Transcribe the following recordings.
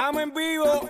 Estamos en vivo.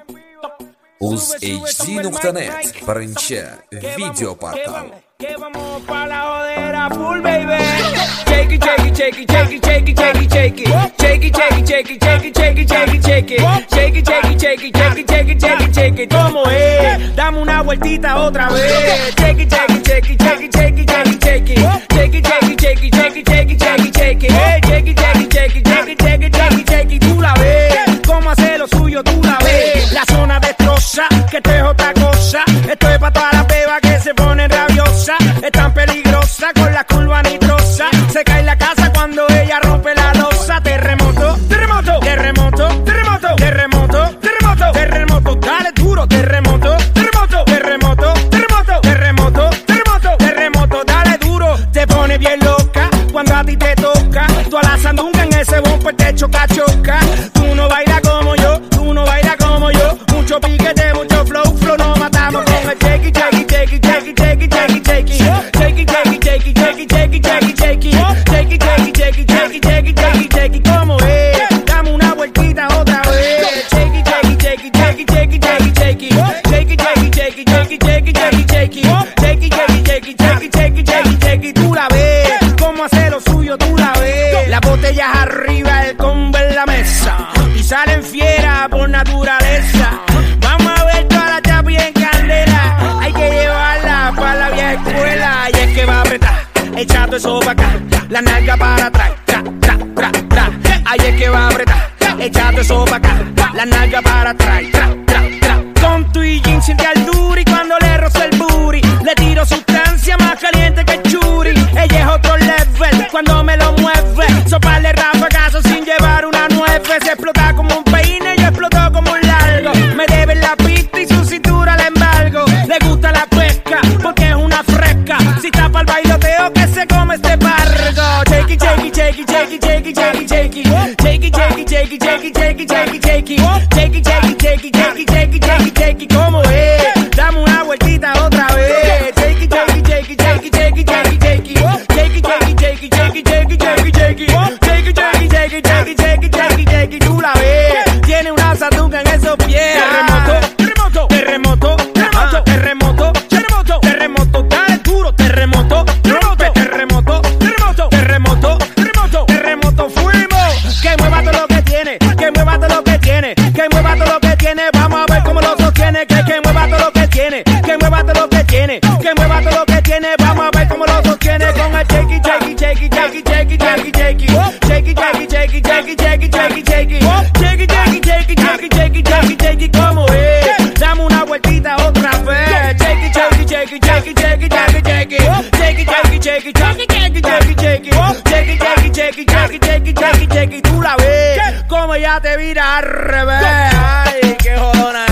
UzHD.net Паранча, видеопортал. Que vamos pa' la jodera full, baby. Shake it, shake it, shake it, shake it, shake it, shake it, shake it. Shake it, shake it, shake it, shake it, shake it, shake it, shake it. Shake it, shake it, shake it, shake it, shake it, shake it, shake it. ¿Cómo es? Dame una vueltita otra vez. Shake it, shake it, shake it, shake it, shake it, shake it, shake it. Shake it, shake it, shake it, shake it, shake it, shake it, shake it. Shake it, shake it, shake it, shake it, shake it, shake it, shake it. Tú la ves. Cómo hace lo suyo, tú la ves. La zona destroza, que esto es otra cosa. Esto es pa' todas las bebas que se ponen rabiosas. Es tan peligrosa con la curva nitrosa. Se cae la casa cuando ella rompe la losa. Terremoto, terremoto, terremoto, terremoto, terremoto, terremoto, terremoto, dale duro, terremoto, terremoto, terremoto, terremoto, terremoto, terremoto, terremoto, dale duro. Te pone bien loca cuando a ti te toca. Tú a la sandunga en ese bumper te choca, choca. Tú no bailas como yo, tú no bailas como yo. Mucho piquete, mucho flow, flow, nos matamos con el shake it, shake it, shake it, shake it, shake it, shake it, shake it. Shake it, shake it, shake it, shake it, shake it, shake it, shake it. Shake it, shake it, shake it, shake it, shake it, shake it, shake it. ¿Cómo es? Dame una vueltita otra vez. Shake it, shake it, shake it, shake it, shake it, shake it, shake it. Shake it, shake it, shake it, shake it, shake it, shake it, shake it. Shake it, shake it, shake it, shake it, shake it, shake it, shake it. Tú la ves. Cómo hace lo suyo, tú la ves. Las botellas arriba, el combo en la mesa. Y salen fieras por naturaleza. Vamos a ver toda la chapi en candela. Hay que llevarla para la vieja escuela. Y es que va a apretar, echando eso para acá. La nalga para atrás, tra, tra, tra, tra. Ahí es que va a apretar, echando eso para acá. La nalga para atrás, tra, tra, tra. Con tu y jean siente al duri cuando le rozo el booty. Le tiro sustancia más caliente que el churi. Ella es otro level cuando me lo mueve. Soparle rafagazo sin llevar una nueve. Se explota como un peine y explotó como un largo. Me debe la pista y su cintura le embargo. Le gusta la pesca porque es una fresca. Si tapa el bailoteo que se come este barco. Shake it, shake it, shake it, shake it, shake it, shake it, shake it. Shake it, shake it, shake it, shake it, shake it, shake it, shake it. Shake it, shake it, shake it, shake it, shake it, shake it, shake it. ¿Cómo es? Dame una vueltita otra vez. Shake it, shake it, shake it, shake it, shake it, shake it, shake it. Shake it, shake it, shake it, shake it, shake it, shake it, shake it. Shake it, shake it, shake it, shake it, shake it, shake it, shake it. Tú la ves. Tiene una sandunga en esos pies. Terremoto, terremoto, terremoto, terremoto, terremoto, terremoto, terremoto, dale duro, terremoto, rompe, terremoto, terremoto, terremoto, terremoto, terremoto, fuimos. Que mueva todo lo que tiene, que mueva todo lo que tiene, que mueva todo lo que tiene. Vamos a ver cómo lo sostiene, que mueva todo lo que tiene, que mueva todo lo que tiene, que mueva todo lo que tiene. Vamos a ver cómo lo sostiene con el shake it, shake it, shake it, shake it, shake it, shake it, shake it. Shake it, shake it, shake it, shake it, shake it, shake it, shake it. Shake it, shake it, shake it, shake it, shake it, shake it, shake it. ¿Cómo es? Dame una vueltita otra vez. Shake it, shake it, shake it, shake it, shake it, shake it, shake it. Shake it, shake it, shake it, shake it, shake it, shake it, shake it. Shake it, shake it, shake it, shake it, shake it, shake it, shake it. Tú la ves como ya te vira al revés. Ay, qué jodona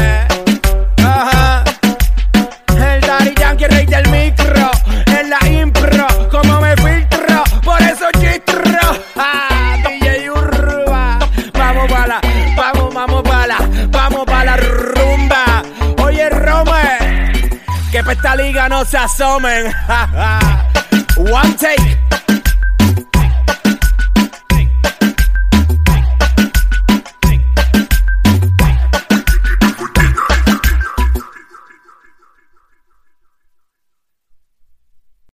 es. Ajá. El Daddy Yankee, rey del micro. En la impro, como me filtro. Por eso chistro. DJ Urba. Vamos pa' la, vamos pa' la rumba. Oye, Rome, que pa' esta liga no se asomen. One take.